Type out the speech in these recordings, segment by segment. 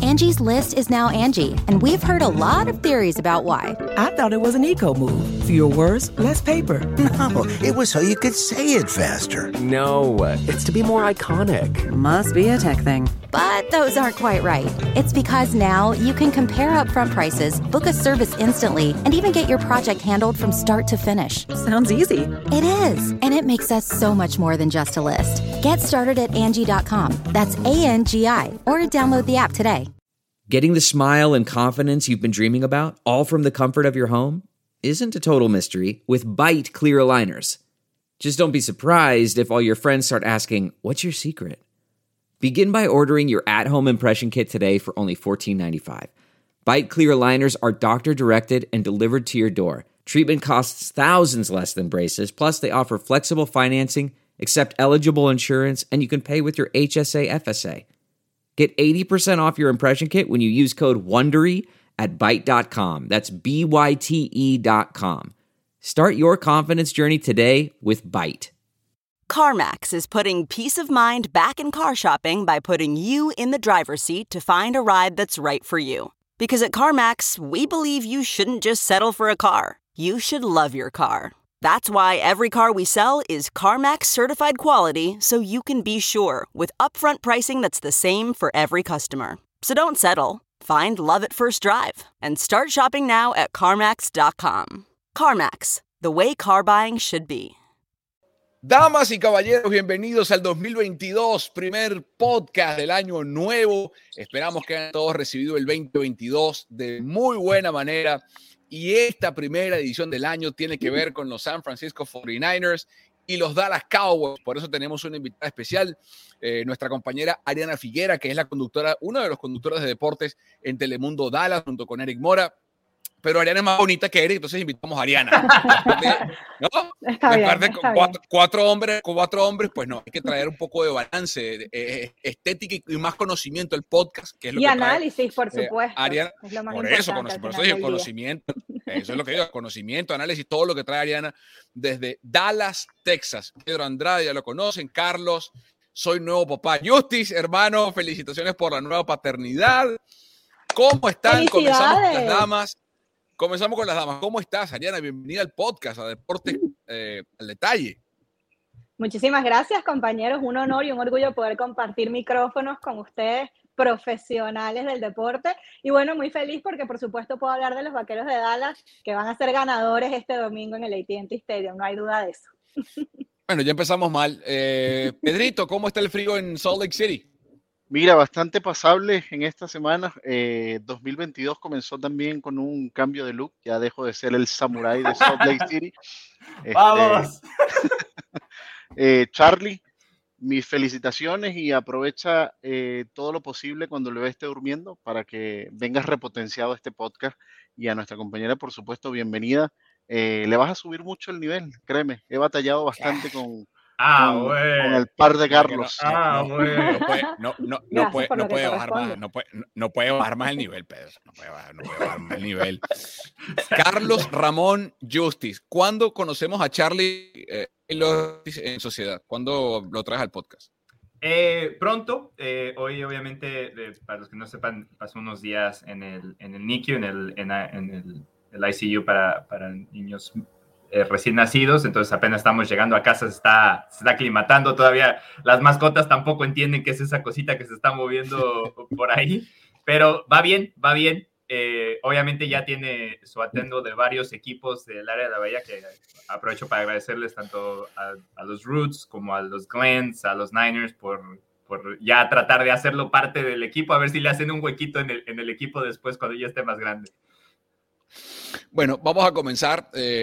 Angie's List is now Angie, and we've heard a lot of theories about why. I thought it was an eco move. Fewer words, less paper. No, it was so you could say it faster. No, it's to be more iconic. Must be a tech thing. But those aren't quite right. It's because now you can compare upfront prices, book a service instantly, and even get your project handled from start to finish. Sounds easy. It is, and it makes us so much more than just a list. Get started at Angie.com. That's ANGI, or download the app today. Getting the smile and confidence you've been dreaming about, all from the comfort of your home, isn't a total mystery with Byte clear aligners. Just don't be surprised if all your friends start asking, "What's your secret?" Begin by ordering your at-home impression kit today for only $14.95. Byte clear aligners are doctor-directed and delivered to your door. Treatment costs thousands less than braces, plus they offer flexible financing, accept eligible insurance, and you can pay with your HSA FSA. Get 80% off your impression kit when you use code WONDERY at Byte.com. That's BYTE.com. Start your confidence journey today with Byte. CarMax is putting peace of mind back in car shopping by putting you in the driver's seat to find a ride that's right for you. Because at CarMax, we believe you shouldn't just settle for a car. You should love your car. That's why every car we sell is CarMax certified quality, so you can be sure with upfront pricing that's the same for every customer. So don't settle. Find love at first drive and start shopping now at CarMax.com. CarMax, the way car buying should be. Damas y caballeros, bienvenidos al 2022, primer podcast del año nuevo. Esperamos que hayan todos recibido el 2022 de muy buena manera. Y esta primera edición del año tiene que ver con los San Francisco 49ers y los Dallas Cowboys. Por eso tenemos una invitada especial, nuestra compañera Ariana Figuera, que es la conductora, uno de los conductores de deportes en Telemundo Dallas, junto con Eric Mora. Pero Ariana es más bonita que Eric, entonces invitamos a Ariana. ¿No? Está bien. Cuatro hombres, pues no, hay que traer un poco de balance, estética y más conocimiento al podcast. Que es lo y que análisis, por supuesto. Ariana, es lo más por eso digo, conocimiento. Eso es lo que digo, conocimiento, análisis, todo lo que trae Ariana desde Dallas, Texas. Pedro Andrade, ya lo conocen. Carlos, soy nuevo papá. Justice, hermano, felicitaciones por la nueva paternidad. ¿Cómo están? Comenzamos con las damas. ¿Cómo estás, Ariana? Bienvenida al podcast, a Deportes al Detalle. Muchísimas gracias, compañeros. Un honor y un orgullo poder compartir micrófonos con ustedes, profesionales del deporte. Y bueno, muy feliz porque, por supuesto, puedo hablar de los Vaqueros de Dallas, que van a ser ganadores este domingo en el AT&T Stadium. No hay duda de eso. Bueno, ya empezamos mal. Pedrito, ¿cómo está el frío en Salt Lake City? Mira, bastante pasable en esta semana. 2022 comenzó también con un cambio de look. Ya dejo de ser el samurái de Salt Lake City. ¡Vamos! Charlie, mis felicitaciones y aprovecha todo lo posible cuando le esté durmiendo para que vengas repotenciado a este podcast. Y a nuestra compañera, por supuesto, bienvenida. Le vas a subir mucho el nivel, créeme. He batallado bastante con el par de Carlos. No puede bajar más el nivel, Pedro. No puede bajar más el nivel. Carlos Ramón Justice, ¿cuándo conocemos a Charlie en sociedad? ¿Cuándo lo traes al podcast? Pronto. Hoy, obviamente, para los que no sepan, pasó unos días en el NICU, en el ICU para niños recién nacidos, entonces apenas estamos llegando a casa, se está aclimatando todavía, las mascotas tampoco entienden qué es esa cosita que se está moviendo por ahí, pero va bien, obviamente ya tiene su atendo de varios equipos del área de la Bahía, que aprovecho para agradecerles tanto a los Roots como a los Glens, a los Niners por ya tratar de hacerlo parte del equipo, a ver si le hacen un huequito en el equipo después cuando ya esté más grande. Bueno, vamos a comenzar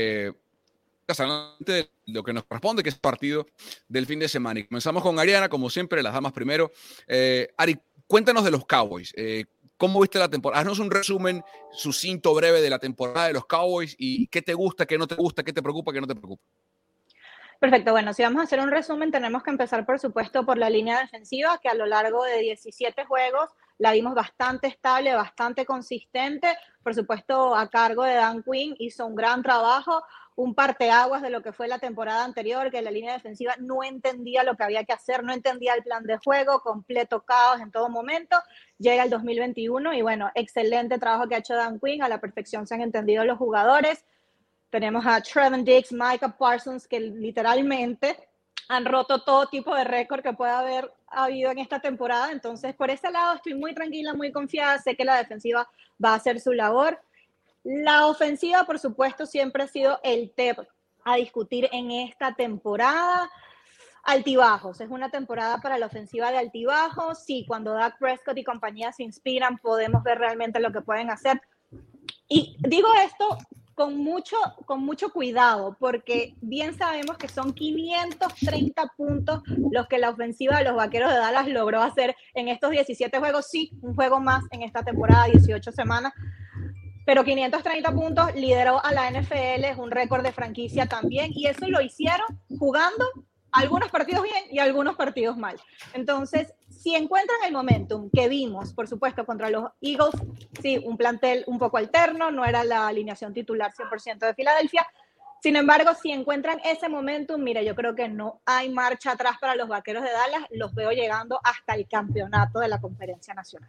de lo que nos corresponde, que es el partido del fin de semana. Y comenzamos con Ariana, como siempre, las damas primero. Ari, cuéntanos de los Cowboys. ¿Cómo viste la temporada? Haznos un resumen sucinto, breve de la temporada de los Cowboys y qué te gusta, qué no te gusta, qué te preocupa, qué no te preocupa. Perfecto, bueno, si vamos a hacer un resumen, tenemos que empezar, por supuesto, por la línea defensiva, que a lo largo de 17 juegos la vimos bastante estable, bastante consistente. Por supuesto, a cargo de Dan Quinn, hizo un gran trabajo, un parteaguas de lo que fue la temporada anterior, que la línea defensiva no entendía lo que había que hacer, no entendía el plan de juego, completo caos en todo momento. Llega el 2021 y bueno, excelente trabajo que ha hecho Dan Quinn, a la perfección se han entendido los jugadores. Tenemos a Trevon Diggs, Micah Parsons, que literalmente han roto todo tipo de récord que pueda haber habido en esta temporada. Entonces, por ese lado estoy muy tranquila, muy confiada. Sé que la defensiva va a hacer su labor. La ofensiva, por supuesto, siempre ha sido el tema a discutir en esta temporada. Altibajos, es una temporada para la ofensiva de altibajos. Sí, cuando Dak Prescott y compañía se inspiran, podemos ver realmente lo que pueden hacer. Y digo esto con mucho cuidado, porque bien sabemos que son 530 puntos los que la ofensiva de los Vaqueros de Dallas logró hacer en estos 17 juegos. Sí, un juego más en esta temporada, 18 semanas, pero 530 puntos lideró a la NFL, es un récord de franquicia también, y eso lo hicieron jugando algunos partidos bien y algunos partidos mal. Entonces, si encuentran el momentum que vimos, por supuesto, contra los Eagles, sí, un plantel un poco alterno, no era la alineación titular 100% de Filadelfia. Sin embargo, si encuentran ese momentum, mira, yo creo que no hay marcha atrás para los Vaqueros de Dallas, los veo llegando hasta el campeonato de la Conferencia Nacional.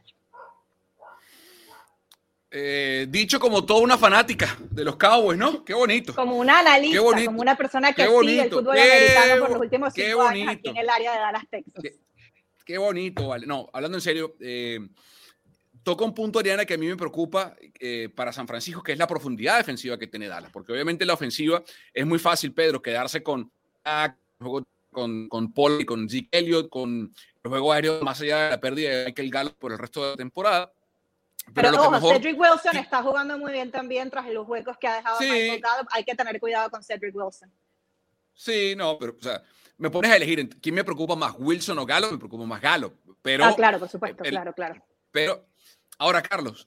Dicho como toda una fanática de los Cowboys, ¿no? Qué bonito. Como una analista, como una persona que sigue el fútbol americano por los últimos 5 años aquí en el área de Dallas, Texas. Qué bonito, vale. No, hablando en serio, toca un punto, Ariana, que a mí me preocupa para San Francisco, que es la profundidad defensiva que tiene Dallas, porque obviamente la ofensiva es muy fácil, Pedro, quedarse con Paul y con Zeke Elliott, con el juego aéreo, más allá de la pérdida de Michael Gallup por el resto de la temporada. Pero ojo, mejor... Cedric Wilson está jugando muy bien también tras los huecos que ha dejado Michael Gallup. Hay que tener cuidado con Cedric Wilson. Sí, no, pero o sea, me pones a elegir quién me preocupa más, Wilson o Gallup. Me preocupa más Gallup. Pero, claro, por supuesto, claro. Pero ahora, Carlos,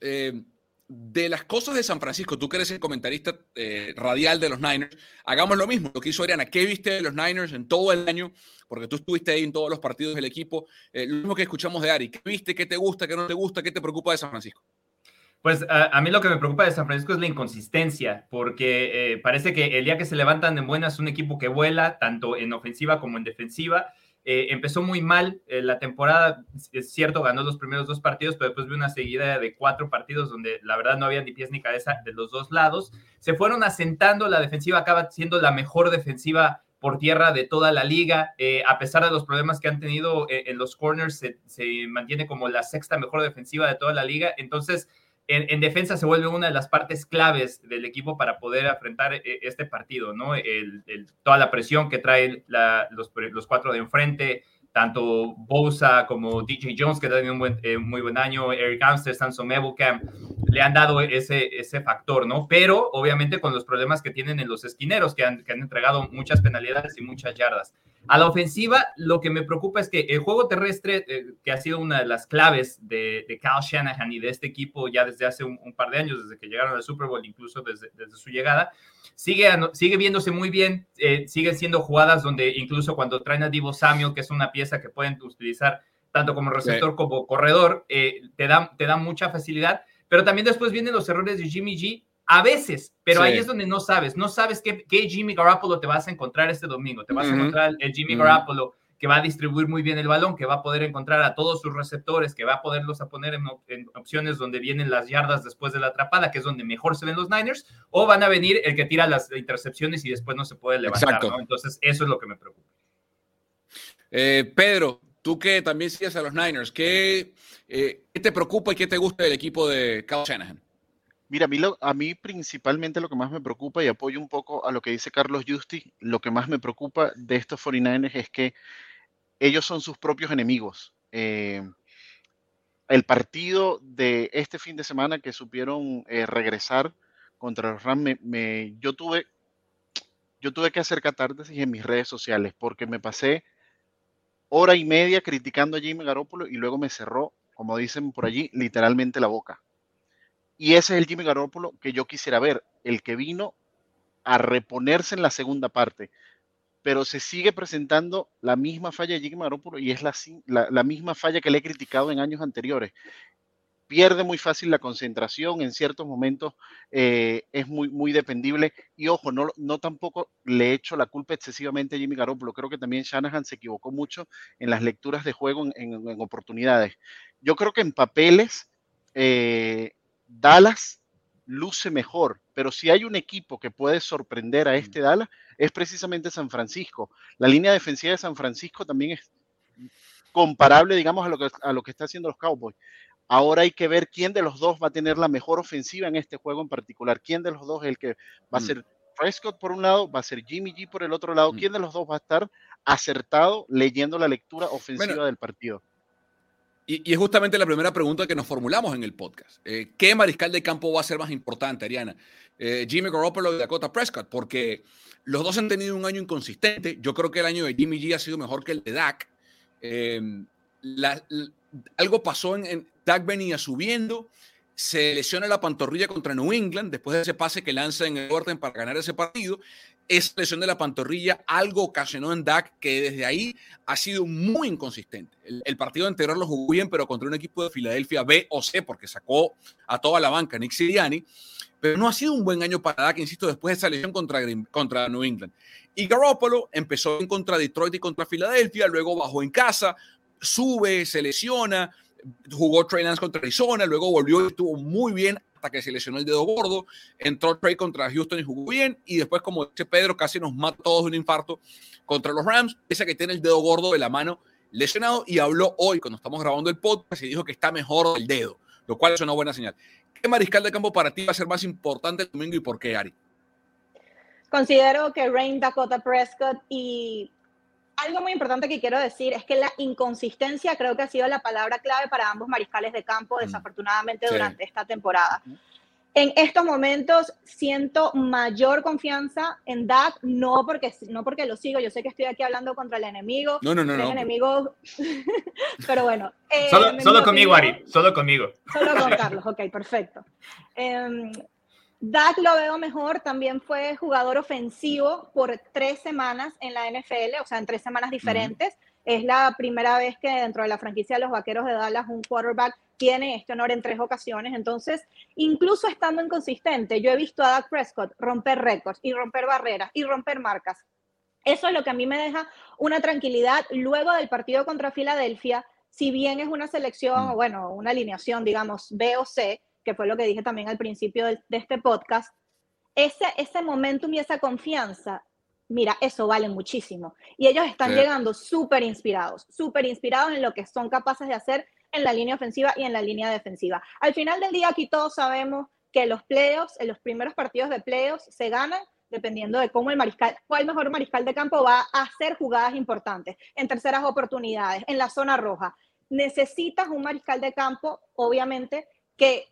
de las cosas de San Francisco, tú que eres el comentarista radial de los Niners, hagamos lo mismo, lo que hizo Ariana. ¿Qué viste de los Niners en todo el año? Porque tú estuviste ahí en todos los partidos del equipo. Lo mismo que escuchamos de Ari. ¿Qué viste? ¿Qué te gusta? ¿Qué no te gusta? ¿Qué te preocupa de San Francisco? Pues a mí lo que me preocupa de San Francisco es la inconsistencia, porque parece que el día que se levantan en buenas es un equipo que vuela, tanto en ofensiva como en defensiva. Empezó muy mal la temporada, es cierto, ganó los primeros 2 partidos, pero después vi una seguida de 4 partidos donde la verdad no había ni pies ni cabeza de los 2 lados. Se fueron asentando, la defensiva acaba siendo la mejor defensiva por tierra de toda la liga, a pesar de los problemas que han tenido en los corners, se mantiene como la 6ª mejor defensiva de toda la liga. Entonces, en defensa se vuelve una de las partes claves del equipo para poder enfrentar este partido, ¿no? Toda la presión que traen los 4 de enfrente, tanto Bosa como DJ Jones, que ha tenido un muy buen año, Eric Armstead, Samson Ebukam, le han dado ese factor, ¿no? Pero obviamente con los problemas que tienen en los esquineros, que han entregado muchas penalidades y muchas yardas. A la ofensiva, lo que me preocupa es que el juego terrestre, que ha sido una de las claves de Kyle Shanahan y de este equipo ya desde hace un par de años, desde que llegaron al Super Bowl, incluso desde su llegada, sigue viéndose muy bien. Siguen siendo jugadas donde incluso cuando traen a Deebo Samuel, que es una pieza que pueden utilizar tanto como receptor como corredor, te da mucha facilidad, pero también después vienen los errores de Jimmy G, a veces, pero ahí es donde no sabes qué Jimmy Garoppolo te vas a encontrar este domingo. Te vas a encontrar el Jimmy Garoppolo que va a distribuir muy bien el balón, que va a poder encontrar a todos sus receptores, que va a poderlos a poner en opciones donde vienen las yardas después de la atrapada, que es donde mejor se ven los Niners, o van a venir el que tira las intercepciones y después no se puede levantar, ¿no? Entonces, eso es lo que me preocupa. Pedro, tú que también sigues a los Niners, ¿qué te preocupa y qué te gusta del equipo de Kyle Shanahan? Mira, a mí principalmente lo que más me preocupa, y apoyo un poco a lo que dice Carlos Justi, lo que más me preocupa de estos 49ers es que ellos son sus propios enemigos. El partido de este fin de semana que supieron regresar contra los Rams, yo tuve que hacer catarsis en mis redes sociales porque me pasé hora y media criticando a Jimmy Garoppolo y luego me cerró, como dicen por allí, literalmente la boca. Y ese es el Jimmy Garoppolo que yo quisiera ver, el que vino a reponerse en la segunda parte. pero se sigue presentando la misma falla de Jimmy Garoppolo y es la misma falla que le he criticado en años anteriores. Pierde muy fácil la concentración, en ciertos momentos es muy dependible. Y ojo, no tampoco le echo la culpa excesivamente a Jimmy Garoppolo. Creo que también Shanahan se equivocó mucho en las lecturas de juego en oportunidades. Yo creo que en papeles Dallas luce mejor, pero si hay un equipo que puede sorprender a este Dallas, es precisamente San Francisco. La línea defensiva de San Francisco también es comparable, digamos, a lo que está haciendo los Cowboys. Ahora hay que ver quién de los dos va a tener la mejor ofensiva en este juego en particular. ¿Quién de los dos es el que va a ser Prescott por un lado, va a ser Jimmy G por el otro lado? ¿Quién de los dos va a estar acertado leyendo la lectura ofensiva del partido? Y es justamente la primera pregunta que nos formulamos en el podcast. ¿Qué mariscal de campo va a ser más importante, Ariana? ¿Jimmy Garoppolo o Dakota Prescott? Porque los dos han tenido un año inconsistente. Yo creo que el año de Jimmy G ha sido mejor que el de Dak. Algo pasó Dak venía subiendo, se lesiona la pantorrilla contra New England después de ese pase que lanza en el orden para ganar ese partido. Esa lesión de la pantorrilla algo ocasionó en Dak que desde ahí ha sido muy inconsistente. El partido anterior lo jugó bien, pero contra un equipo de Filadelfia B o C, porque sacó a toda la banca Nick Sirianni, pero no ha sido un buen año para Dak, insisto, después de esa lesión contra New England. Y Garoppolo empezó en contra Detroit y contra Filadelfia, luego bajó en casa, sube, se lesiona, jugó Trey Lance contra Arizona, luego volvió y estuvo muy bien hasta que se lesionó el dedo gordo, entró Trey contra Houston y jugó bien, y después, como dice Pedro, casi nos mata a todos de un infarto contra los Rams, ese que tiene el dedo gordo de la mano lesionado, y habló hoy, cuando estamos grabando el podcast, y dijo que está mejor del dedo, lo cual es una buena señal. ¿Qué mariscal de campo para ti va a ser más importante el domingo y por qué, Ari? Considero que Dakota Prescott, y algo muy importante que quiero decir es que la inconsistencia creo que ha sido la palabra clave para ambos mariscales de campo, desafortunadamente, durante esta temporada. En estos momentos siento mayor confianza en Dak, no porque lo sigo, yo sé que estoy aquí hablando contra el enemigo. No. Enemigo, pero bueno. Solo conmigo, Ari, solo conmigo. Solo con Carlos, ok, perfecto. Dak lo veo mejor, también fue jugador ofensivo por 3 semanas en la NFL, o sea, en 3 semanas diferentes. Es la primera vez que dentro de la franquicia de los Vaqueros de Dallas un quarterback tiene este honor en 3 ocasiones. Entonces, incluso estando inconsistente, yo he visto a Dak Prescott romper récords y romper barreras y romper marcas. Eso es lo que a mí me deja una tranquilidad luego del partido contra Filadelfia. Si bien es una selección, o bueno, una alineación, digamos, B o C, que fue lo que dije también al principio de este podcast, ese momentum y esa confianza, mira, eso vale muchísimo. Y ellos están llegando súper inspirados en lo que son capaces de hacer en la línea ofensiva y en la línea defensiva. Al final del día, aquí todos sabemos que los playoffs, en los primeros partidos de playoffs, se ganan dependiendo de cómo cuál mejor mariscal de campo va a hacer jugadas importantes, en terceras oportunidades, en la zona roja. Necesitas un mariscal de campo, obviamente, que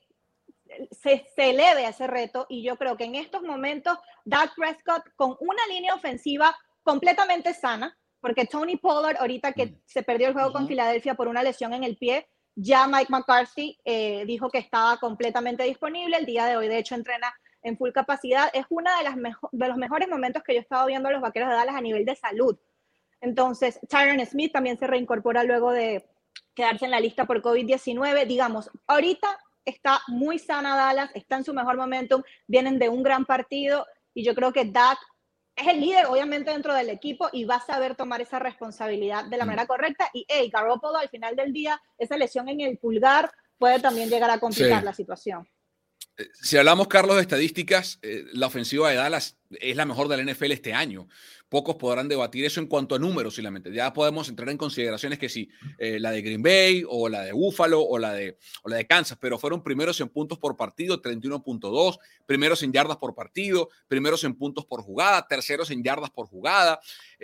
se eleve a ese reto, y yo creo que en estos momentos Dak Prescott, con una línea ofensiva completamente sana, porque Tony Pollard, ahorita que se perdió el juego con Filadelfia por una lesión en el pie, ya Mike McCarthy dijo que estaba completamente disponible. El día de hoy, de hecho, entrena en full capacidad. Es uno de los mejores momentos que yo he estado viendo a los Vaqueros de Dallas a nivel de salud. Entonces, Tyron Smith también se reincorpora luego de quedarse en la lista por COVID-19. Digamos, ahorita está muy sana Dallas, está en su mejor momentum, vienen de un gran partido, y yo creo que Dak es el líder, obviamente, dentro del equipo, y va a saber tomar esa responsabilidad de la manera correcta. Y Garoppolo, al final del día, esa lesión en el pulgar puede también llegar a complicar la situación. Si hablamos, Carlos, de estadísticas, la ofensiva de Dallas es la mejor de la NFL este año. Pocos podrán debatir eso en cuanto a números, solamente. Ya podemos entrar en consideraciones que sí, la de Green Bay o la de Buffalo o la de Kansas, pero fueron primeros en puntos por partido, 31.2, primeros en yardas por partido, primeros en puntos por jugada, terceros en yardas por jugada.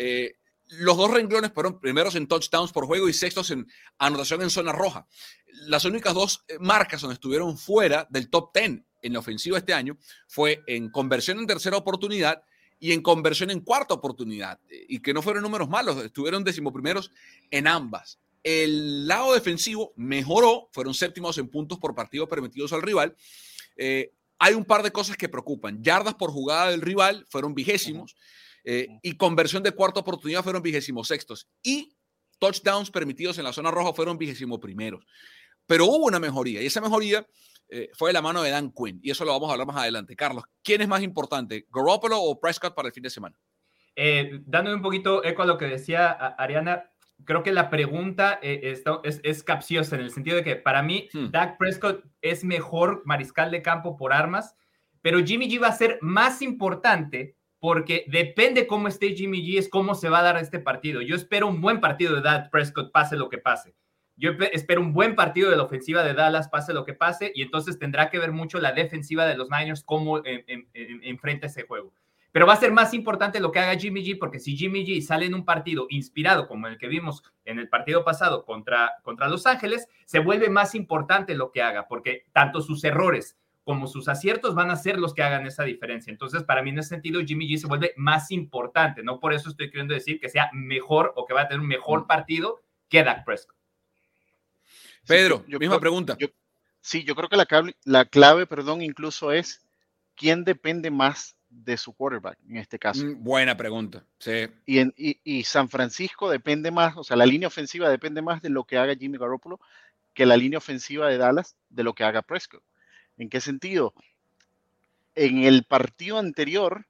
Los 2 renglones fueron primeros en touchdowns por juego y sextos en anotación en zona roja. Las únicas 2 marcas donde estuvieron fuera del top 10 en la ofensiva este año fue en conversión en tercera oportunidad y en conversión en cuarta oportunidad, y que no fueron números malos, estuvieron 11º en ambas. El lado defensivo mejoró, fueron 7º en puntos por partido permitidos al rival. Hay un par de cosas que preocupan. Yardas por jugada del rival fueron 20º. y conversión de cuarta oportunidad fueron 26º y touchdowns permitidos en la zona roja fueron 21º. Pero hubo una mejoría y esa mejoría fue de la mano de Dan Quinn y eso lo vamos a hablar más adelante. Carlos, ¿quién es más importante, Garoppolo o Prescott para el fin de semana? Dándole un poquito eco a lo que decía Ariana, creo que la pregunta es capciosa en el sentido de que para mí Dak Prescott es mejor mariscal de campo por armas, pero Jimmy G va a ser más importante porque depende cómo esté Jimmy G, es cómo se va a dar este partido. Yo espero un buen partido de Dak Prescott, pase lo que pase. Yo espero un buen partido de la ofensiva de Dallas, pase lo que pase, y entonces tendrá que ver mucho la defensiva de los Niners cómo enfrenta ese juego. Pero va a ser más importante lo que haga Jimmy G, porque si Jimmy G sale en un partido inspirado, como el que vimos en el partido pasado contra Los Ángeles, se vuelve más importante lo que haga, porque tanto sus errores como sus aciertos van a ser los que hagan esa diferencia. Entonces, para mí, en ese sentido, Jimmy G se vuelve más importante. No por eso estoy queriendo decir que sea mejor o que va a tener un mejor partido que Dak Prescott. Pedro, misma pregunta. Yo creo que la clave, incluso es quién depende más de su quarterback en este caso. Buena pregunta, sí. Y San Francisco depende más, o sea, la línea ofensiva depende más de lo que haga Jimmy Garoppolo que la línea ofensiva de Dallas de lo que haga Prescott. ¿En qué sentido? En el partido anterior,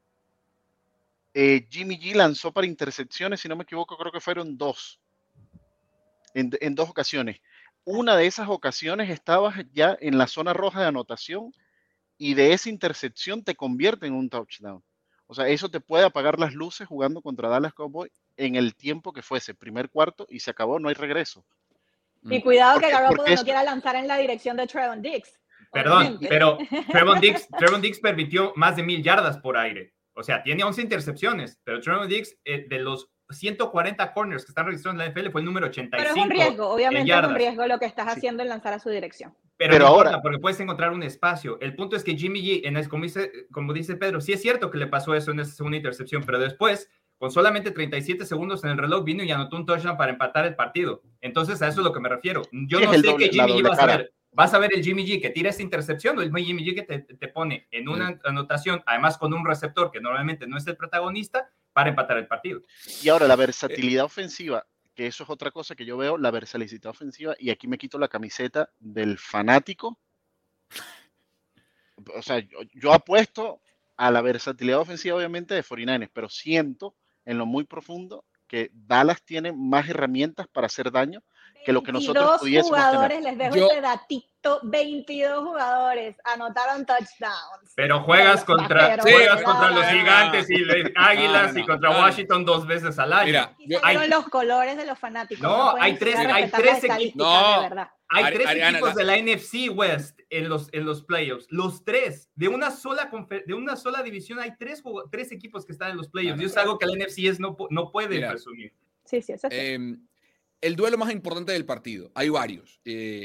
Jimmy G lanzó para intercepciones, si no me equivoco, creo que fueron 2. En 2 ocasiones. Una de esas ocasiones estabas ya en la zona roja de anotación y de esa intercepción te convierte en un touchdown. O sea, eso te puede apagar las luces jugando contra Dallas Cowboys en el tiempo que fuese, primer cuarto, y se acabó, no hay regreso. Y cuidado que Garoppolo no quiera lanzar en la dirección de Trevon Diggs. Perdón, pero Trevon Diggs permitió más de 1000 yardas por aire. O sea, tiene 11 intercepciones, pero Trevon Diggs, de los 140 corners que están registrados en la NFL, fue el número 85. Pero es un riesgo, obviamente es un riesgo lo que estás haciendo en lanzar a su dirección. Pero no ahora, importa, porque puedes encontrar un espacio. El punto es que Jimmy G, como dice Pedro, sí es cierto que le pasó eso en esa segunda intercepción, pero después, con solamente 37 segundos en el reloj, vino y anotó un touchdown para empatar el partido. Entonces, a eso es lo que me refiero. Yo no sé qué Jimmy G va a saber. ¿Vas a ver el Jimmy G que tira esta intercepción o el Jimmy G que te pone en una anotación, además con un receptor que normalmente no es el protagonista, para empatar el partido? Y ahora, la versatilidad ofensiva, que eso es otra cosa que yo veo, la versatilidad ofensiva, y aquí me quito la camiseta del fanático. O sea, yo apuesto a la versatilidad ofensiva, obviamente, de 49ers, pero siento en lo muy profundo que Dallas tiene más herramientas para hacer daño que lo que nosotros pudiésemos jugadores, tener. Les dejo este datito, 22 jugadores anotaron touchdowns. Pero juegas contra los Gigantes y los Águilas y contra Washington 2 veces al año. Mira, hay los colores de los fanáticos. No, hay tres equipos. No, hay tres equipos de la NFC West en los playoffs. Los tres, de una sola división, hay tres equipos que están en los playoffs. Y es algo que la NFC no puede presumir. Sí, eso es el duelo más importante del partido. Hay varios.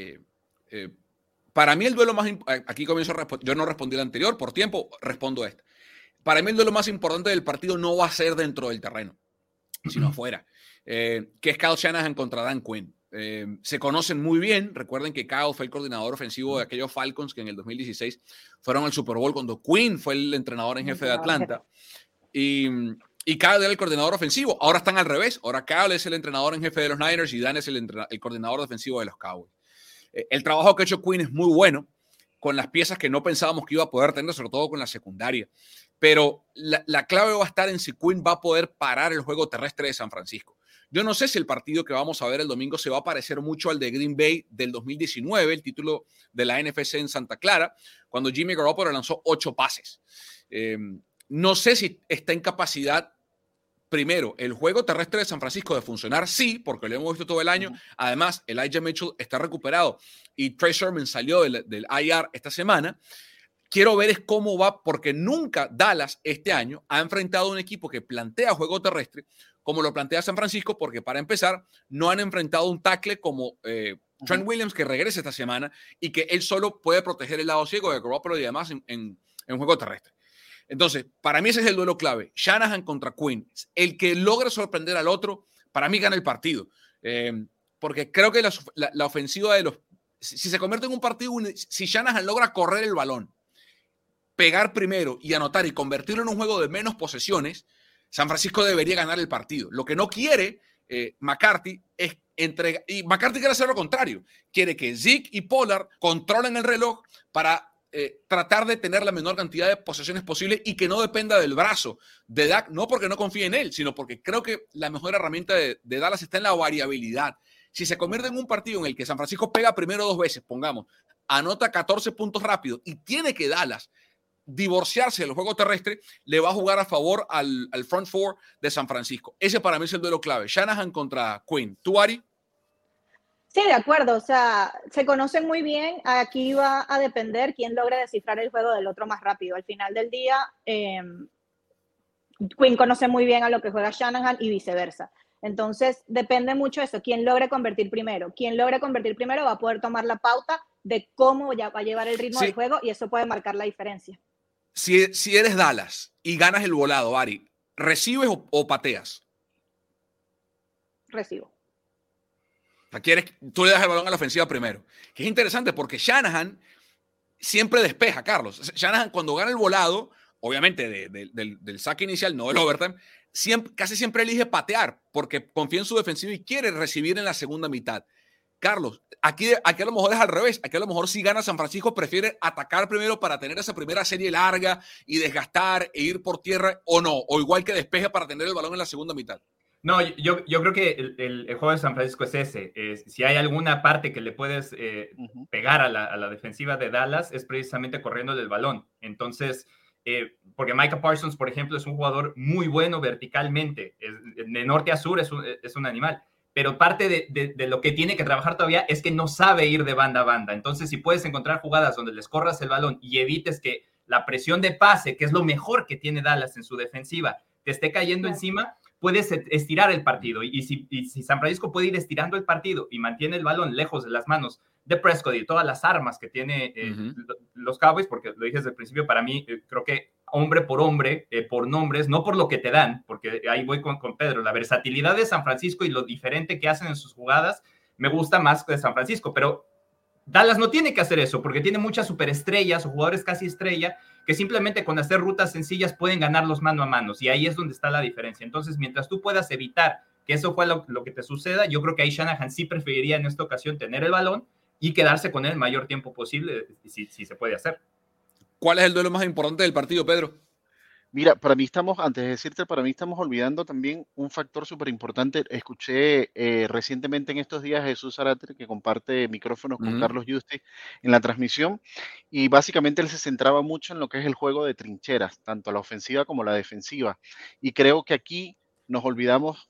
Para mí el duelo más importante, aquí comienzo a responder, yo no respondí el anterior, por tiempo respondo este. Para mí el duelo más importante del partido no va a ser dentro del terreno, sino afuera, que es Kyle Shanahan contra Dan Quinn. Se conocen muy bien, recuerden que Kyle fue el coordinador ofensivo de aquellos Falcons que en el 2016 fueron al Super Bowl cuando Quinn fue el entrenador en jefe de Atlanta. Y Kyle era el coordinador ofensivo. Ahora están al revés. Ahora Kyle es el entrenador en jefe de los Niners y Dan es el coordinador defensivo de los Cowboys. El trabajo que ha hecho Quinn es muy bueno con las piezas que no pensábamos que iba a poder tener, sobre todo con la secundaria. Pero la clave va a estar en si Quinn va a poder parar el juego terrestre de San Francisco. Yo no sé si el partido que vamos a ver el domingo se va a parecer mucho al de Green Bay del 2019, el título de la NFC en Santa Clara, cuando Jimmy Garoppolo lanzó 8 pases. No sé si está en capacidad, primero, el juego terrestre de San Francisco de funcionar, sí, porque lo hemos visto todo el año. Además, Elijah Mitchell está recuperado y Trey Sermon salió del IR esta semana. Quiero ver es cómo va, porque nunca Dallas este año ha enfrentado a un equipo que plantea juego terrestre como lo plantea San Francisco, porque para empezar, no han enfrentado un tackle como Trent Williams, que regresa esta semana y que él solo puede proteger el lado ciego de Garoppolo y además en juego terrestre. Entonces, para mí ese es el duelo clave. Shanahan contra Quinn. El que logra sorprender al otro, para mí gana el partido. Porque creo que la ofensiva de los... Si se convierte en un partido, si Shanahan logra correr el balón, pegar primero y anotar y convertirlo en un juego de menos posesiones, San Francisco debería ganar el partido. Lo que no quiere McCarthy es entregar, y McCarthy quiere hacer lo contrario. Quiere que Zeke y Pollard controlen el reloj para tratar de tener la menor cantidad de posesiones posible y que no dependa del brazo de Dak, no porque no confíe en él, sino porque creo que la mejor herramienta de Dallas está en la variabilidad. Si se convierte en un partido en el que San Francisco pega primero 2 veces, pongamos, anota 14 puntos rápido y tiene que Dallas divorciarse del juego terrestre, le va a jugar a favor al front four de San Francisco. Ese para mí es el duelo clave. Shanahan contra Quinn. ¿Tú, Ari? Sí, de acuerdo, o sea, se conocen muy bien, aquí va a depender quién logra descifrar el juego del otro más rápido. Al final del día, Quinn conoce muy bien a lo que juega Shanahan y viceversa. Entonces, depende mucho de eso, quién logre convertir primero. Quien logre convertir primero va a poder tomar la pauta de cómo ya va a llevar el ritmo del juego y eso puede marcar la diferencia. Si eres Dallas y ganas el volado, Ari, ¿recibes o pateas? Recibo. Tú le das el balón a la ofensiva primero. Que es interesante porque Shanahan siempre despeja, Carlos. Shanahan cuando gana el volado, obviamente del saque inicial, no del overtime, casi siempre elige patear porque confía en su defensiva y quiere recibir en la segunda mitad. Carlos, aquí a lo mejor es al revés. Aquí a lo mejor si gana San Francisco prefiere atacar primero para tener esa primera serie larga y desgastar e ir por tierra o no. O igual que despeje para tener el balón en la segunda mitad. No, yo creo que el juego de San Francisco es ese. Si hay alguna parte que le puedes pegar a la defensiva de Dallas, es precisamente corriendo el balón. Entonces, porque Micah Parsons, por ejemplo, es un jugador muy bueno verticalmente. De norte a sur es un animal. Pero parte de lo que tiene que trabajar todavía es que no sabe ir de banda a banda. Entonces, si puedes encontrar jugadas donde les corras el balón y evites que la presión de pase, que es lo mejor que tiene Dallas en su defensiva, te esté cayendo encima, puedes estirar el partido. Y si San Francisco puede ir estirando el partido y mantiene el balón lejos de las manos de Prescott y todas las armas que tiene los Cowboys, porque lo dije desde el principio, para mí creo que hombre, por nombres, no por lo que te dan, porque ahí voy con Pedro, la versatilidad de San Francisco y lo diferente que hacen en sus jugadas me gusta más que de San Francisco, pero Dallas no tiene que hacer eso porque tiene muchas superestrellas o jugadores casi estrella que simplemente con hacer rutas sencillas pueden ganarlos mano a mano y ahí es donde está la diferencia. Entonces, mientras tú puedas evitar que eso fue lo que te suceda, yo creo que ahí Shanahan sí preferiría en esta ocasión tener el balón y quedarse con él el mayor tiempo posible si se puede hacer. ¿Cuál es el duelo más importante del partido, Pedro? Mira, antes de decirte, para mí estamos olvidando también un factor súper importante. Escuché recientemente en estos días a Jesús Zárate, que comparte micrófonos con Carlos Yusti en la transmisión, y básicamente él se centraba mucho en lo que es el juego de trincheras, tanto la ofensiva como la defensiva. Y creo que aquí nos olvidamos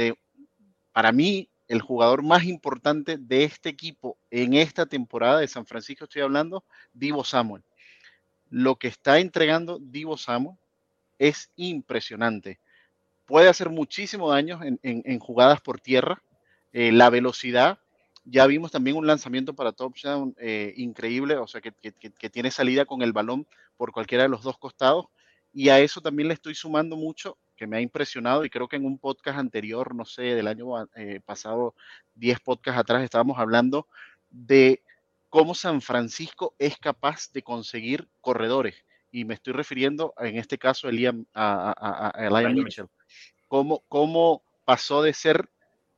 para mí, el jugador más importante de este equipo en esta temporada de San Francisco, estoy hablando, Deebo Samuel. Lo que está entregando Deebo Samuel es impresionante. Puede hacer muchísimo daño en jugadas por tierra. La velocidad, ya vimos también un lanzamiento para touchdown increíble, o sea, que tiene salida con el balón por cualquiera de los dos costados. Y a eso también le estoy sumando mucho, que me ha impresionado, y creo que en un podcast anterior, no sé, del año pasado, 10 podcasts atrás, estábamos hablando de cómo San Francisco es capaz de conseguir corredores. Y me estoy refiriendo, en este caso, a Elijah Mitchell. Cómo pasó de ser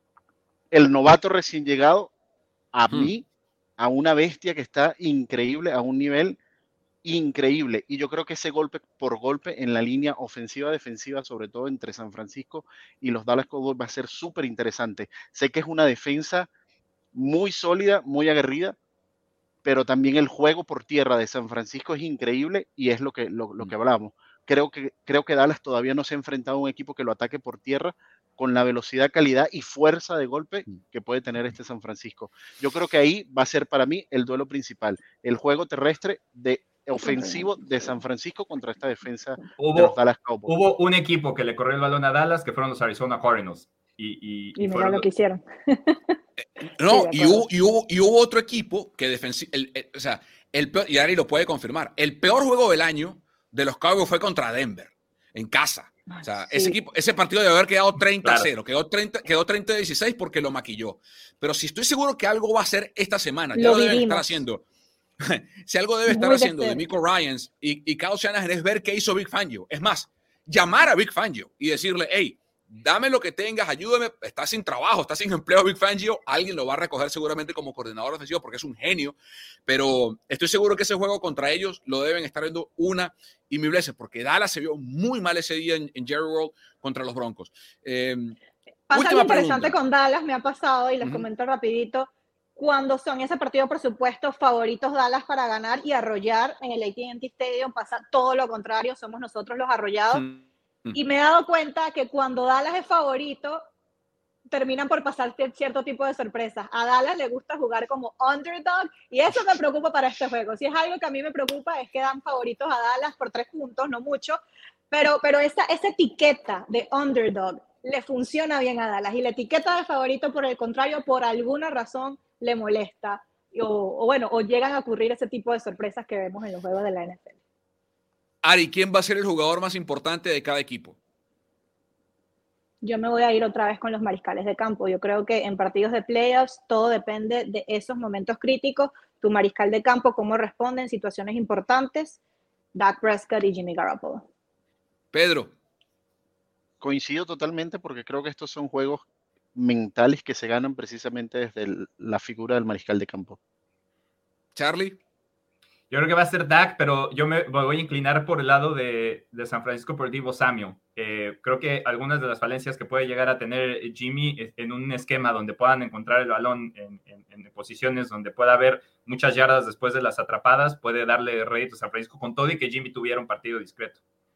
el novato recién llegado a mí, a una bestia que está increíble, a un nivel increíble. Y yo creo que ese golpe por golpe en la línea ofensiva-defensiva, sobre todo entre San Francisco y los Dallas Cowboys, va a ser súper interesante. Sé que es una defensa muy sólida, muy aguerrida, pero también el juego por tierra de San Francisco es increíble y es lo que hablamos. Creo que Dallas todavía no se ha enfrentado a un equipo que lo ataque por tierra con la velocidad, calidad y fuerza de golpe que puede tener este San Francisco. Yo creo que ahí va a ser para mí el duelo principal, el juego terrestre ofensivo de San Francisco contra esta defensa de los Dallas Cowboys. Hubo un equipo que le corrió el balón a Dallas, que fueron los Arizona Cardinals. Y mira lo que hicieron. No, y hubo otro equipo que el peor, y Ari lo puede confirmar, el peor juego del año de los Cowboys fue contra Denver, en casa. O sea, ese partido debe haber quedado 30-0, quedó 30-16 porque lo maquilló. Pero si estoy seguro que algo va a hacer esta semana, ya lo deben estar haciendo. Si algo debe estar haciendo DeMeco Ryans y Kyle Shanahan es ver qué hizo Vic Fangio. Es más, llamar a Vic Fangio y decirle, hey, dame lo que tengas, ayúdame, estás sin trabajo, estás sin empleo, Vic Fangio, alguien lo va a recoger seguramente como coordinador ofensivo porque es un genio, pero estoy seguro que ese juego contra ellos lo deben estar viendo una y mil veces, porque Dallas se vio muy mal ese día en Jerry World contra los Broncos. Pasa algo interesante con Dallas, me ha pasado y les comento rapidito, cuando son ese partido, por supuesto, favoritos Dallas para ganar y arrollar en el AT&T Stadium, pasa todo lo contrario, somos nosotros los arrollados. Y me he dado cuenta que cuando Dallas es favorito, terminan por pasar cierto tipo de sorpresas. A Dallas le gusta jugar como underdog y eso me preocupa para este juego. Si es algo que a mí me preocupa es que dan favoritos a Dallas por 3 puntos, no mucho, pero esa etiqueta de underdog le funciona bien a Dallas y la etiqueta de favorito, por el contrario, por alguna razón le molesta o llegan a ocurrir ese tipo de sorpresas que vemos en los juegos de la NFL. Ari, ¿quién va a ser el jugador más importante de cada equipo? Yo me voy a ir otra vez con los mariscales de campo. Yo creo que en partidos de playoffs todo depende de esos momentos críticos. Tu mariscal de campo, cómo responde en situaciones importantes. Dak Prescott y Jimmy Garoppolo. Pedro. Coincido totalmente porque creo que estos son juegos mentales que se ganan precisamente desde la figura del mariscal de campo. Charlie. Yo creo que va a ser Dak, pero yo me voy a inclinar por el lado de San Francisco por Deebo Samuel. Creo que algunas de las falencias que puede llegar a tener Jimmy en un esquema donde puedan encontrar el balón en posiciones donde pueda haber muchas yardas después de las atrapadas, puede darle rédito a San Francisco con todo y que Jimmy tuviera un partido discreto.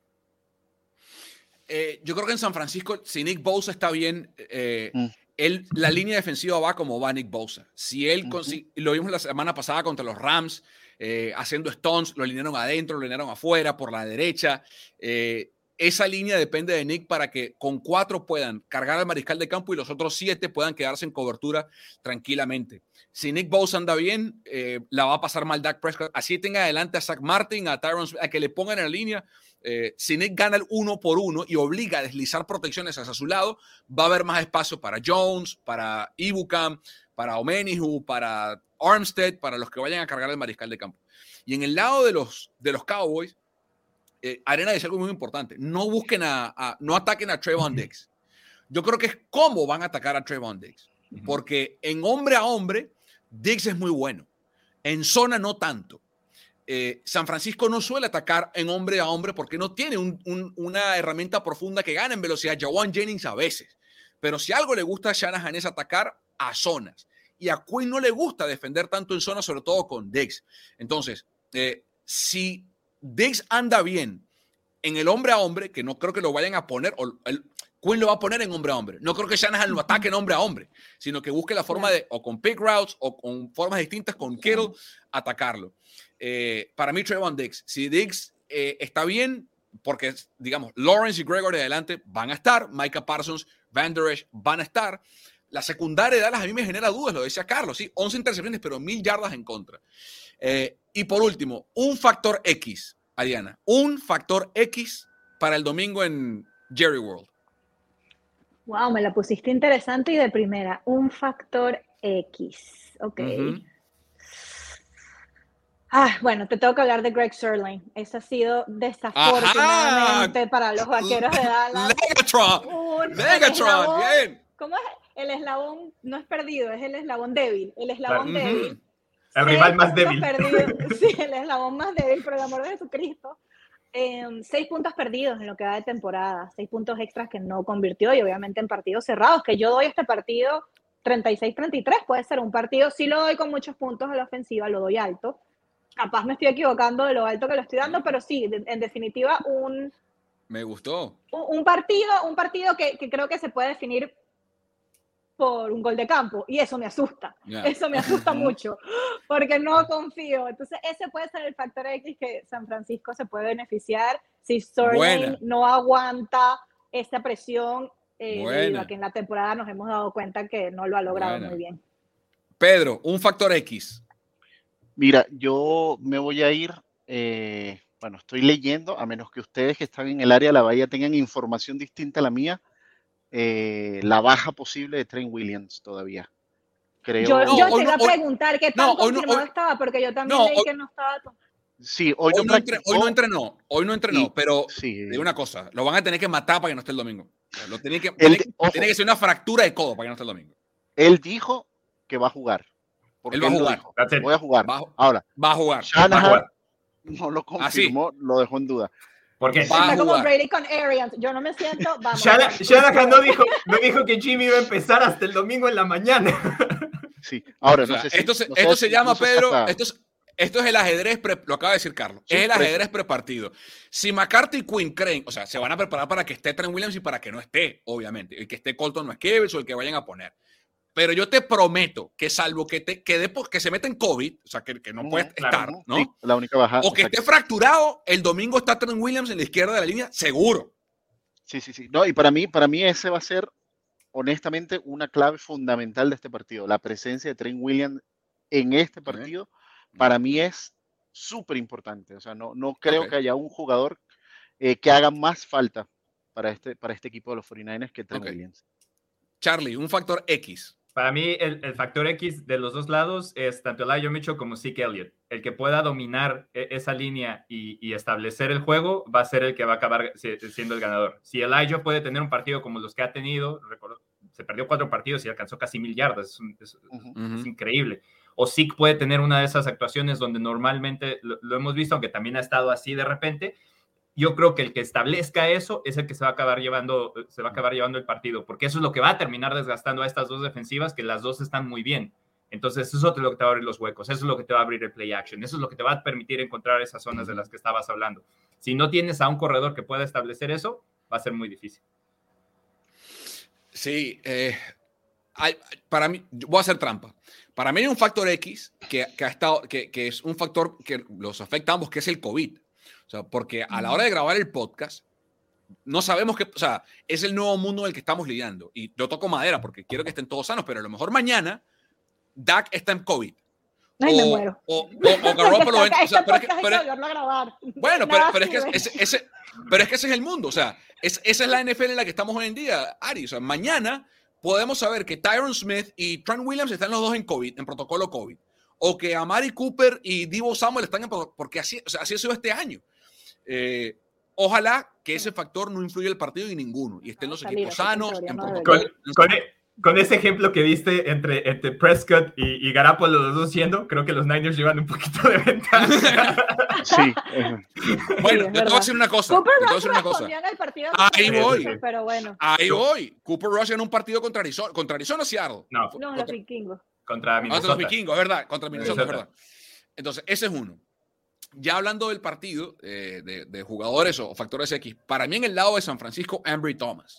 Yo creo que en San Francisco, si Nick Bosa está bien, la línea defensiva va como va Nick Bosa. Si él lo vimos la semana pasada contra los Rams, haciendo stunts, lo alinearon adentro, lo alinearon afuera, por la derecha. Esa línea depende de Nick para que con 4 puedan cargar al mariscal de campo y los otros 7 puedan quedarse en cobertura tranquilamente. Si Nick Bosa anda bien, la va a pasar mal Dak Prescott. Así tenga adelante a Zach Martin, a Tyron Smith, a que le pongan en la línea. Si Nick gana el 1 por 1 y obliga a deslizar protecciones hacia su lado, va a haber más espacio para Jones, para Ibukam, para Omenihu, para Armstead, para los que vayan a cargar el mariscal de campo. Y en el lado de los Cowboys, Arena dice algo muy importante. No busquen no ataquen a Trevon Diggs. Yo creo que es cómo van a atacar a Trevon Diggs. Porque en hombre a hombre, Diggs es muy bueno. En zona no tanto. San Francisco no suele atacar en hombre a hombre porque no tiene una herramienta profunda que gane en velocidad. Jawan Jennings a veces. Pero si algo le gusta a Shanahan es atacar a zonas. Y a Quinn no le gusta defender tanto en zona, sobre todo con Diggs. Entonces, si Diggs anda bien en el hombre a hombre, que no creo que lo vayan a poner, Quinn lo va a poner en hombre a hombre. No creo que Shanahan lo ataque en hombre a hombre, sino que busque la forma de, o con pick routes, o con formas distintas con Kittle, atacarlo. Para mí, Trevon Diggs, si Diggs está bien, porque, digamos, Lawrence y Gregory de adelante van a estar, Micah Parsons, Van Der Esch van a estar. La secundaria de Dallas a mí me genera dudas, lo decía Carlos, sí, 11 intercepciones, pero 1000 yardas en contra. Y por último, un factor X, Ariana, un factor X para el domingo en Jerry World. Wow, me la pusiste interesante y de primera. Un factor X. Ok. Bueno, te tengo que hablar de Greg Zuerlein. Eso ha sido desafortunadamente para los Vaqueros de Dallas. Megatron, bien. ¿Cómo es? El eslabón no es perdido, es el eslabón débil. El eslabón débil. El rival más débil. Sí, el eslabón más débil, por el amor de Jesucristo. 6 puntos perdidos en lo que va de temporada, 6 puntos extras que no convirtió y obviamente en partidos cerrados, que yo doy este partido 36-33, puede ser un partido, sí lo doy con muchos puntos a la ofensiva, lo doy alto, capaz me estoy equivocando de lo alto que lo estoy dando, pero sí, en definitiva me gustó. Un partido que creo que se puede definir por un gol de campo, y eso me asusta, eso me asusta mucho, porque no confío. Entonces ese puede ser el factor X que San Francisco se puede beneficiar si Zuerlein no aguanta esa presión, debido a que en la temporada nos hemos dado cuenta que no lo ha logrado muy bien. Pedro, un factor X. Mira, yo me voy a ir, bueno, estoy leyendo, a menos que ustedes que están en el área de la Bahía tengan información distinta a la mía, la baja posible de Trent Williams todavía. Creo. Yo te iba a preguntar qué tan confirmado estaba, porque yo también leí que no estaba. Sí, hoy no entrenó, pero sí. digo una cosa, lo van a tener que matar para que no esté el domingo. Tiene que ser una fractura de codo para que no esté el domingo. Él dijo que va a jugar. Él va a jugar. Voy a jugar. Ahora, va a jugar. Shanahan no lo confirmó, lo dejó en duda. Porque está como Brady con Arians. Yo no me siento. Vamos. Shanahan no dijo que Jimmy iba a empezar hasta el domingo en la mañana. Sí, ahora o sea, esto se llama, Pedro, esto es el ajedrez, lo acaba de decir Carlos, sí, es el ajedrez prepartido. Si McCarthy y Quinn creen, o sea, se van a preparar para que esté Trent Williams y para que no esté, obviamente. El que esté Colton Masquevich o el que vayan a poner. Pero yo te prometo que salvo que se meta en COVID, o sea, que no puede estar, ¿no? Sí, la única bajada. O que esté fracturado, el domingo está Trent Williams en la izquierda de la línea, seguro. Sí. No, y para mí ese va a ser, honestamente, una clave fundamental de este partido. La presencia de Trent Williams en este partido, para mí es súper importante. O sea, no creo que haya un jugador que haga más falta para este equipo de los 49ers que Trent Williams. Charlie, un factor X. Para mí, el factor X de los dos lados es tanto Elijah Mitchell como Zeke Elliott. El que pueda dominar esa línea y establecer el juego va a ser el que va a acabar siendo el ganador. Si Elijah puede tener un partido como los que ha tenido, se perdió 4 partidos y alcanzó casi 1,000 yardas. Es increíble. O Zeke puede tener una de esas actuaciones donde normalmente lo hemos visto, aunque también ha estado así de repente. Yo creo que el que establezca eso es el que se va a acabar llevando el partido, porque eso es lo que va a terminar desgastando a estas dos defensivas, que las dos están muy bien. Entonces, eso es lo que te va a abrir los huecos, eso es lo que te va a abrir el play action, eso es lo que te va a permitir encontrar esas zonas de las que estabas hablando. Si no tienes a un corredor que pueda establecer eso, va a ser muy difícil. Sí, para mí, voy a hacer trampa. Para mí hay un factor X que es un factor que los afecta a ambos, que es el COVID. O sea, porque a la hora de grabar el podcast, no sabemos qué, o sea, es el nuevo mundo en el que estamos lidiando. Y yo toco madera porque quiero que estén todos sanos, pero a lo mejor mañana Dak está en COVID. Ay, me muero. O Garoppolo. Bueno, pero es que ese es el mundo. O sea, esa es la NFL en la que estamos hoy en día, Ari. O sea, mañana podemos saber que Tyron Smith y Trent Williams están los dos en COVID, en protocolo COVID. O que Amari Cooper y Deebo Samuel están en protocolo, porque así ha sido este año. Ojalá que ese factor no influya en el partido y ninguno, y estén los equipos sanos. Con ese ejemplo que diste entre Prescott y Garoppolo, los dos siendo, creo que los Niners llevan un poquito de ventaja. Sí. Bueno, yo te voy a decir una cosa. Ahí voy. Cooper Rush en un partido contra Arizona, Seattle. No, los vikingos. Contra Minnesota. Contra los vikingos, es verdad. Contra Minnesota, es verdad. Entonces, ese es uno. Ya hablando del partido, de jugadores o factores X, para mí en el lado de San Francisco, Ambry Thomas.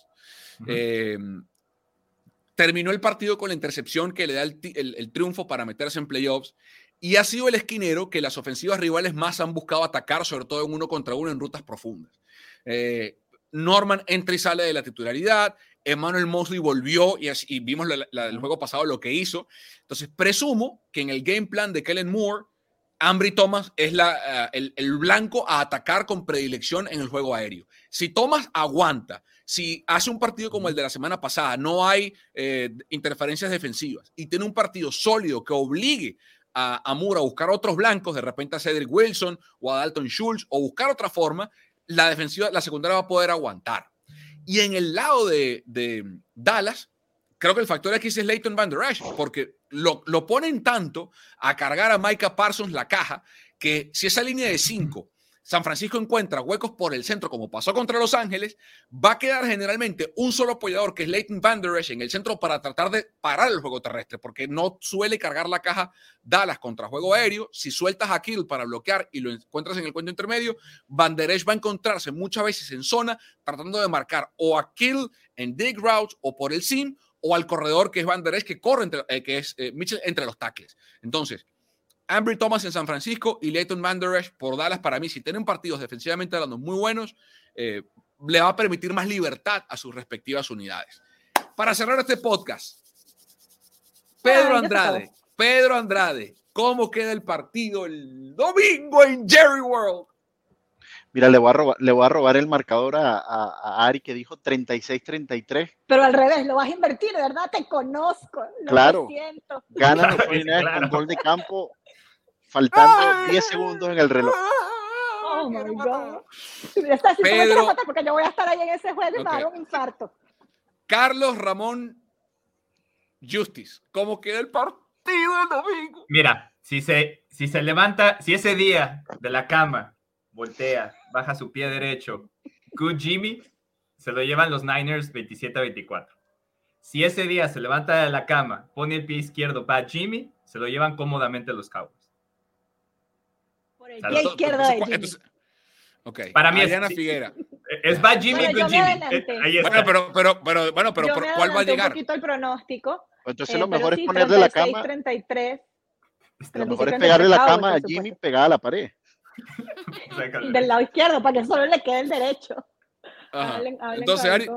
Terminó el partido con la intercepción que le da el triunfo para meterse en playoffs y ha sido el esquinero que las ofensivas rivales más han buscado atacar, sobre todo en 1 contra 1 en rutas profundas. Norman entra y sale de la titularidad, Emmanuel Mosley volvió y vimos el juego pasado lo que hizo. Entonces presumo que en el game plan de Kellen Moore, Ambry Thomas es el blanco a atacar con predilección en el juego aéreo. Si Thomas aguanta, si hace un partido como el de la semana pasada, no hay interferencias defensivas y tiene un partido sólido que obligue a Moore a buscar otros blancos, de repente a Cedric Wilson o a Dalton Schultz, o buscar otra forma, la secundaria va a poder aguantar. Y en el lado de Dallas, creo que el factor aquí es Leighton Vander Esch, porque lo ponen tanto a cargar a Micah Parsons la caja, que si esa línea de 5 San Francisco encuentra huecos por el centro, como pasó contra Los Ángeles, va a quedar generalmente un solo apoyador, que es Leighton Vander Esch, en el centro para tratar de parar el juego terrestre, porque no suele cargar la caja Dallas contra juego aéreo. Si sueltas a Kittle para bloquear y lo encuentras en el cuento intermedio, Vander Esch va a encontrarse muchas veces en zona tratando de marcar o a Kittle en dig routes o por el seam, o al corredor que es Vander Esch, que corre Mitchell entre los tackles. Entonces, Ambry Thomas en San Francisco y Leighton Vander Esch por Dallas, para mí, si tienen partidos defensivamente hablando muy buenos, le va a permitir más libertad a sus respectivas unidades. Para cerrar este podcast, Pedro Andrade, ¿cómo queda el partido el domingo en Jerry World? Mira, le voy a robar el marcador a Ari, que dijo 36-33. Pero al revés, lo vas a invertir, ¿verdad? Te conozco. Claro. Ganan los 49ers con gol de campo faltando 10 segundos en el reloj. Oh my God. Pedro, porque yo voy a estar ahí en ese juego y me va a dar un infarto. Carlos Ramón Justice, ¿cómo queda el partido el domingo? Mira, si se levanta, si ese día de la cama voltea, baja su pie derecho, good Jimmy, se lo llevan los Niners 27-24. Si ese día se levanta de la cama, pone el pie izquierdo, bad Jimmy, se lo llevan cómodamente los Cowboys. Por el pie izquierdo de Jimmy. Entonces, okay. Para mí Adriana Figuera. Es bad Jimmy, good Jimmy. Ahí está. Bueno, pero ¿cuál va a llegar? Un poquito el pronóstico. Entonces lo mejor es ponerle la cama. 33. Lo mejor es pegarle la cama a Jimmy pegada a la pared. Del lado izquierdo, para que solo le quede el derecho. Hablen entonces, Ari,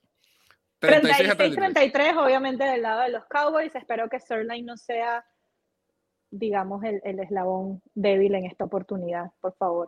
36-33, obviamente del lado de los Cowboys. Espero que Sirlein no sea, digamos, el eslabón débil en esta oportunidad, por favor.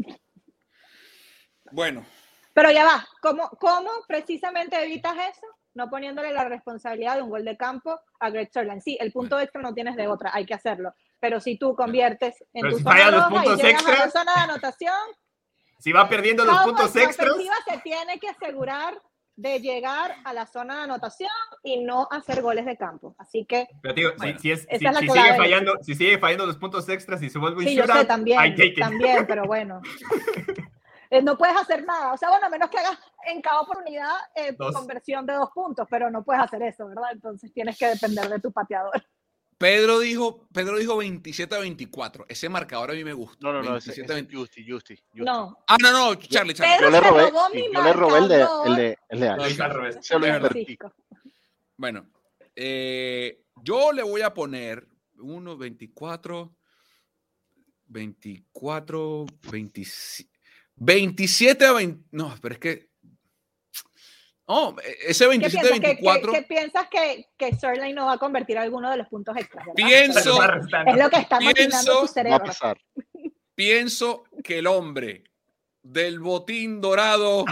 Bueno. Pero ya va, ¿cómo precisamente evitas eso? No poniéndole la responsabilidad de un gol de campo a Greg Sirlein. Sí, el punto extra no tienes de otra, hay que hacerlo. Pero si tú conviertes en tu zona roja y llegas a la zona de anotación, si va perdiendo los puntos extras, la ofensiva se tiene que asegurar de llegar a la zona de anotación y no hacer goles de campo. Así que, pero tío, bueno, si sigue fallando los puntos extras y se vuelve un shootout, yo sé, también, pero bueno. No puedes hacer nada. O sea, bueno, a menos que hagas en cada oportunidad conversión de 2 puntos, pero no puedes hacer eso, ¿verdad? Entonces tienes que depender de tu pateador. Pedro dijo 27-24. Ese marcador a mí me gusta. No, 27-20. Justi. No. No, Charlie. Yo le robé el de Se lo invertí. Bueno, yo le voy a poner 24, 27-20. No, pero es que no, ese 27-24. ¿Qué piensas que Sirlein no va a convertir alguno de los puntos extras? ¿Verdad? Pienso. Es lo que está maquinando tu cerebro. Pienso que el hombre del botín dorado,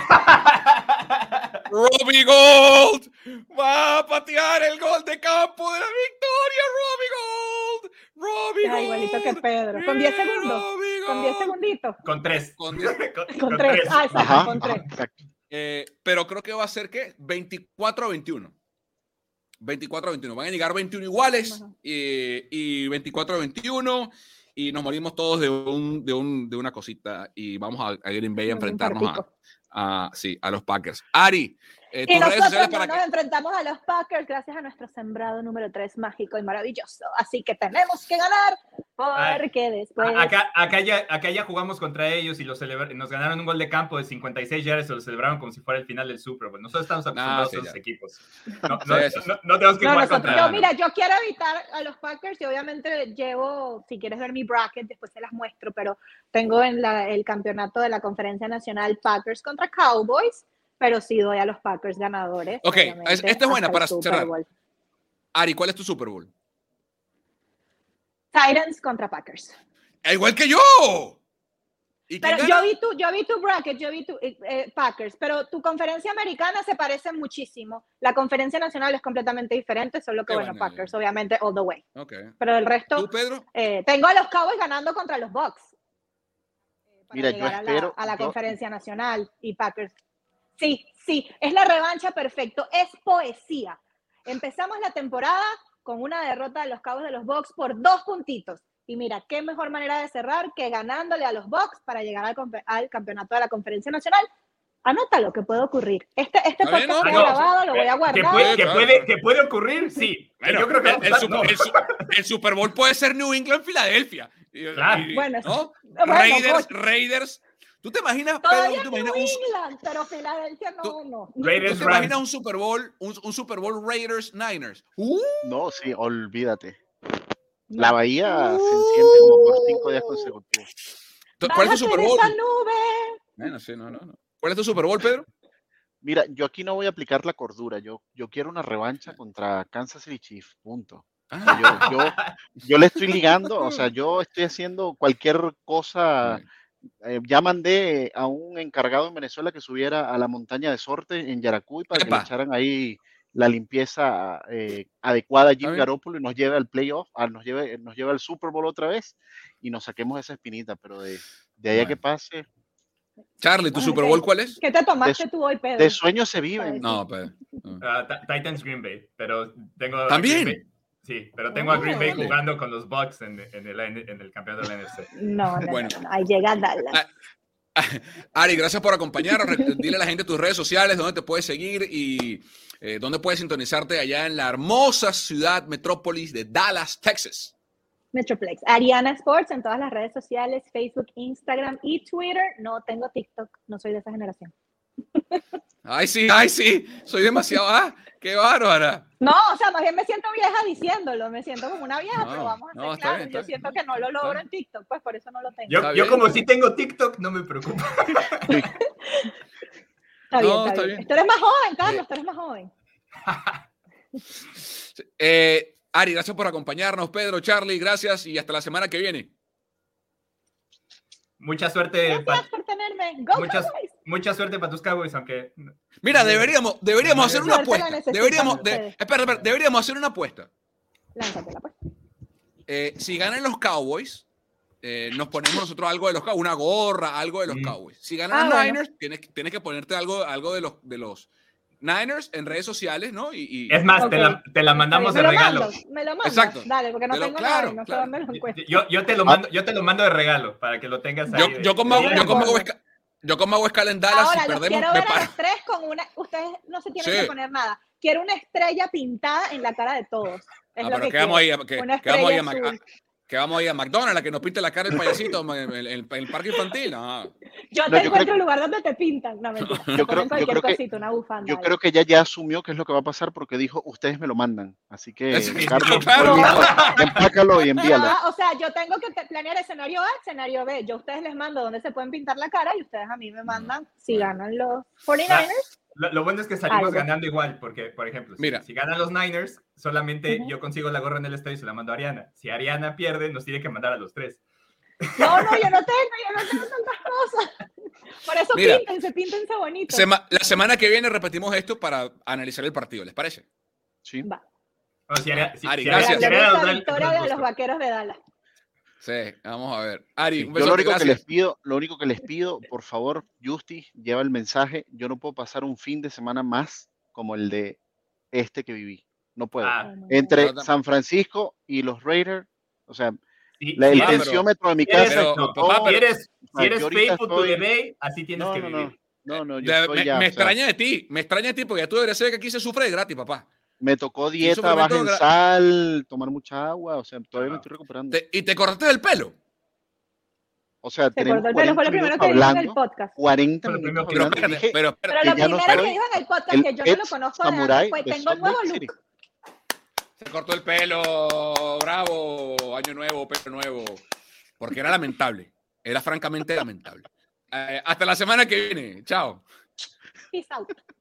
Robbie Gould, va a patear el gol de campo de la victoria. Robbie Gould. Igualito que Pedro. Con 10 segundos. Con 10 segunditos. Con 3. Con 3. Exacto, con 3. Pero creo que va a ser, ¿qué? 24-21. 24-21. Van a llegar 21 iguales y 24-21 y nos morimos todos de una cosita y vamos a Green Bay a enfrentarnos a los Packers. Ari, y nosotros nos enfrentamos a los Packers gracias a nuestro sembrado número 3 mágico y maravilloso. Así que tenemos que ganar porque después... Acá ya jugamos contra ellos y nos ganaron un gol de campo de 56 yardas y lo celebraron como si fuera el final del Super Bowl. Nosotros estamos acostumbrados a esos equipos. No tenemos que jugar contra ellos. Mira, yo quiero evitar a los Packers y obviamente llevo, si quieres ver mi bracket, después se las muestro, pero tengo en el campeonato de la Conferencia Nacional Packers contra Cowboys, pero sí doy a los Packers ganadores. Ok, esta es buena para cerrar. Ari, ¿cuál es tu Super Bowl? Titans contra Packers. Igual que yo. Pero yo vi tu bracket, yo vi tu Packers, pero tu conferencia americana se parece muchísimo. La conferencia nacional es completamente diferente, solo que Packers, obviamente, all the way. Okay. Pero el resto, ¿tú, Pedro? Tengo a los Cowboys ganando contra los Bucks. Mira, yo espero a la conferencia nacional y Packers. Sí, es la revancha perfecto, es poesía. Empezamos la temporada con una derrota de los Cowboys de los Bucks por 2 puntitos. Y mira, qué mejor manera de cerrar que ganándole a los Bucks para llegar al campeonato de la Conferencia Nacional. Anótalo, que puede ocurrir. Este podcast queda grabado, lo voy a guardar. ¿Que puede ocurrir? Sí. Bueno, yo creo que el Super Bowl puede ser New England-Filadelfia. Claro. ¿No? Raiders. ¿Tú te imaginas, Pedro? New England, pero Filadelfia no. ¿Tú te imaginas un Super Bowl Raiders-Niners? No, sí, olvídate. La Bahía se enciende como por 5 días consecutivos. ¿Cuál es tu Super Bowl? Esa nube. Bueno, sí, no. ¿Cuál es tu Super Bowl, Pedro? Mira, yo aquí no voy a aplicar la cordura. Yo quiero una revancha contra Kansas City Chiefs, punto. O sea, yo le estoy ligando, o sea, yo estoy haciendo cualquier cosa. Ya mandé a un encargado en Venezuela que subiera a la montaña de Sorte en Yaracuy para que le echaran ahí la limpieza adecuada a Jimmy Garoppolo y nos lleve al playoff, nos lleve al Super Bowl otra vez y nos saquemos esa espinita, pero de ahí a que pase. Charlie, ¿tu Super Bowl cuál es? ¿Qué te tomaste tú hoy, Pedro? De sueños se viven. No, Pedro. Titans Green Bay, pero tengo... ¿También? Sí, pero tengo a Green Bay jugando con los Bucks en el campeonato de la NFC. No, ahí llega Dallas. Ari, gracias por acompañarnos. Dile a la gente tus redes sociales, dónde te puedes seguir y dónde puedes sintonizarte allá en la hermosa ciudad metrópolis de Dallas, Texas. Metroplex. Ariana Sports en todas las redes sociales, Facebook, Instagram y Twitter. No tengo TikTok, no soy de esa generación. Ay, sí, soy demasiado, qué bárbara. No, o sea, más bien me siento vieja diciéndolo, me siento como una vieja, pero vamos a ser claros, yo siento que no lo logro en TikTok, pues por eso no lo tengo. Yo como si tengo TikTok, no me preocupo. Está bien. Tú eres más joven, Carlos, tú eres más joven. Ari, gracias por acompañarnos. Pedro, Charlie, gracias y hasta la semana que viene. Mucha suerte. Gracias por tenerme. Mucha suerte para tus Cowboys, aunque... Mira, deberíamos hacer una apuesta. Deberíamos hacer una apuesta. Lánzatela, pues. Si ganan los Cowboys, nos ponemos nosotros algo de los Cowboys, una gorra, algo de los Cowboys. Si ganan los Niners, tienes que ponerte algo de los Niners en redes sociales, ¿no? Es más, te la mandamos de regalo. Me lo mandas. Exacto. Dale, porque no tengo nada, no sé dónde lo encuentro. Yo te lo mando de regalo para que lo tengas ahí. Yo como hago escala en Dallas, ahora, si perdemos, quiero ver a los tres con una... Ustedes no se tienen que poner nada. Quiero una estrella pintada en la cara de todos. Es lo que vamos ahí, que vamos a ir a McDonald's, a que nos pinte la cara el payasito en el parque infantil. Yo te encuentro un lugar donde te pintan. No, mentira. Yo creo que ella ya asumió qué es lo que va a pasar porque dijo, ustedes me lo mandan. Así que, Carlos, empácalo y envíalo. O sea, yo tengo que planear escenario A, escenario B. Yo a ustedes les mando donde se pueden pintar la cara y ustedes a mí me mandan si ganan los 49ers. Lo bueno es que salimos ganando igual, porque, por ejemplo, si ganan los Niners, solamente yo consigo la gorra en el estadio y se la mando a Ariana. Si Ariana pierde, nos tiene que mandar a los tres. No, yo no tengo tantas cosas. Por eso píntense bonito. La semana que viene repetimos esto para analizar el partido, ¿les parece? Sí. Va. Ari, gracias. La victoria de los Vaqueros de Dallas. Sí, vamos a ver. Ari, un yo lo único besote, que les pido, por favor, Justi, lleva el mensaje. Yo no puedo pasar un fin de semana más como el de este que viví. No puedo. Entre San Francisco y los Raiders, o sea, el tensiómetro de mi casa. Si eres faithful to the Bay, así tienes que vivir. No, yo estoy ya. Me extraña de ti, porque ya tú deberías saber que aquí se sufre de gratis, papá. Me tocó dieta baja en sal, tomar mucha agua, o sea, todavía me estoy recuperando. ¿Y te cortaste el pelo? O sea, tenemos 40 minutos hablando en el podcast. 40 minutos hablando. Pero lo primero que dijo en el podcast, que yo no lo conozco de nada, fue, tengo un nuevo look. Se cortó el pelo, bravo, año nuevo, pelo nuevo. Porque era lamentable, era francamente lamentable. Hasta la semana que viene, chao. Peace out.